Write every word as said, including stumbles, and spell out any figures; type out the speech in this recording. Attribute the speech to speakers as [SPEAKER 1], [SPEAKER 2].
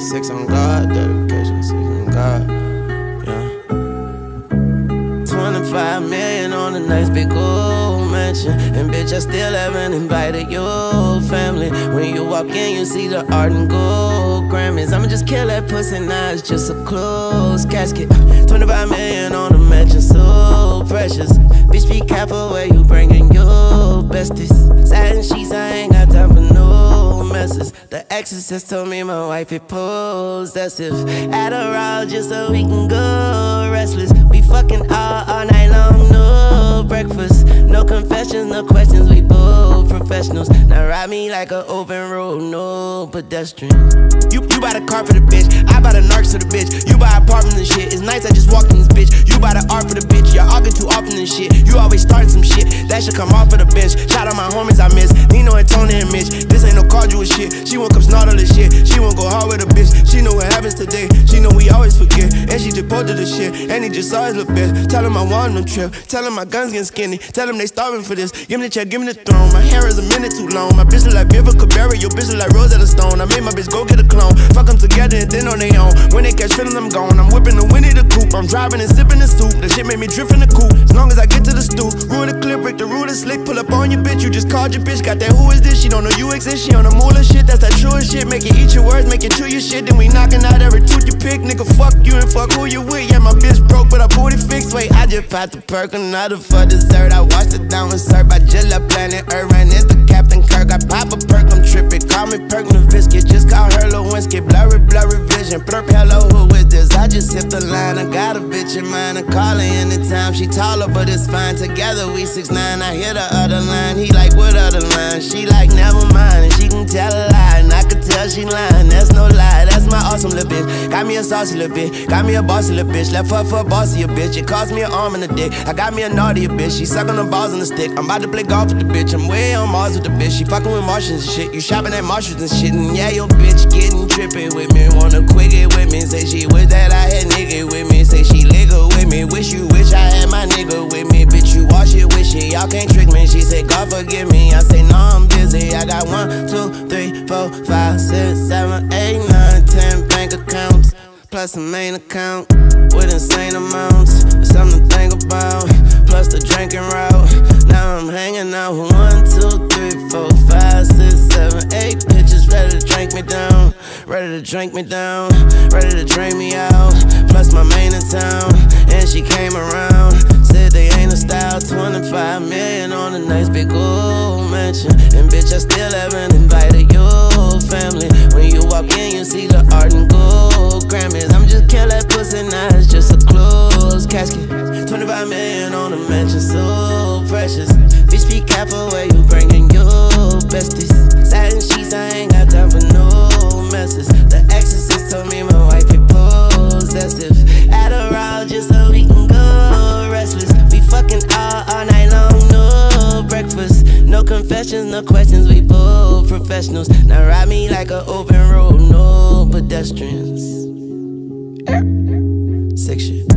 [SPEAKER 1] six on God, dedication, six on God. Yeah. twenty-five million on a nice big old mansion. And bitch, I still haven't invited your family. When you walk in, you see the art and gold Grammys. I'ma just kill that pussy, now it's just a closed casket. twenty-five million on a mansion, so precious. Bitch, be careful where you bringing your besties. Satin sheets, I ain't got time for no messes. The exorcist told me my wife is possessive. Adderall just so we can go restless. We fucking all, all night long, no breakfast. No confessions, no questions, we both professionals. Now ride me like an open road, no pedestrian. You, you buy the car for the bitch, I buy the narcs for the bitch. You buy apartments and shit, it's nice I just walked in this bitch. You buy the art for the bitch, y'all arguing too often and shit. You always starting some shit, that should come off of the bench. Shout out my homies I miss, Nino and Tony and Mitch. This ain't no cardinal shit, she won't come snort all this shit. She won't go hard with a bitch, she know what happens today. She know we always forget, and she just posted the shit. And he just saw his little bitch, tell him I want him trip. Tell him my guns getting skinny, tell him they starving for this. Give me the check, give me the throne, my hair is a minute too long. My bitch look like Biva Cabrera, your bitch look like Rosetta Stone. I made my bitch go get a clone, fuck them together and then on they own. When they catch feelings, I'm gone. I'm whipping the Winnie the coupe, I'm driving and sipping the soup. The shit made me drift in the coupe, as long as I get to the stoop. Ruin the clip, break the ruler slick, pull up on your bitch. You just called your bitch, got that who is this? She don't know you exist, she on the moolah shit. That's that truest shit, make it eat your words, make it chew your shit. Then we knocking out every tooth you pick. Nigga, fuck you and fuck who you with. Yeah, my bitch broke, but I booty fixed. Wait, I just popped the perk, another for dessert. I watched it down with Surf, I just left Planet Earth. And it's the Captain Kirk, I pop a perk, I'm tripping. Call me Perk Nowitzki, just call her Lewinsky. Blurry, blurry vision, blurp, hello, who is this? I just hit the line, I got a bitch in mind. I call her anytime, she taller, but it's fine. Together we six nine, I hear the other line. He like, what other line? She like, never mind, and she can tell a lie. And I can tell she lying, that's no lie. That's my awesome little bitch, got me a saucy little bitch, got me a bossy little bitch. Left her for a bossy a bitch, it cost me an arm and a dick. I got me a naughty a bitch, she sucking the balls on the stick. I'm about to play golf with the bitch, I'm way on Mars with the bitch. She fucking with Martians and shit, you shopping at Marshalls and shit. And yeah, your bitch getting trippy with me, wanna quick it with me. Say she wish that I had nigga with me, say she liquor with me. Wish you wish I had my nigga with me. Bitch, you wash it with shit, y'all can't trick me. She said, God forgive me, I say, no, I'm busy. I got one, two, three, four, five, six, seven, eight, nine, ten bank accounts, plus a main account with insane amounts. Something to think about, plus the drinking route. Now I'm hanging out with one, two, three, four, five, six, seven, eight bitches ready to drink me down, ready to drink me down, ready to drain me out. Plus my main in town, and she came around, said they ain't a style. twenty-five million on a nice big old mansion. And bitch, I still haven't invited your family. When you walk in, you see the art and gold Grammys. I'm just kill that pussy, now it's just a closed casket. twenty-five million on a mansion, so precious. Bitch, be careful where you bringing your besties. Satin sheets, I ain't got time for no messes. The exorcist told me my wife is possessive. Adderall just so we can go restless. We fucking all, all night long, no breakfast. No confessions, no questions, we both professionals. Now ride me like an open road, no pedestrians. Sick shit.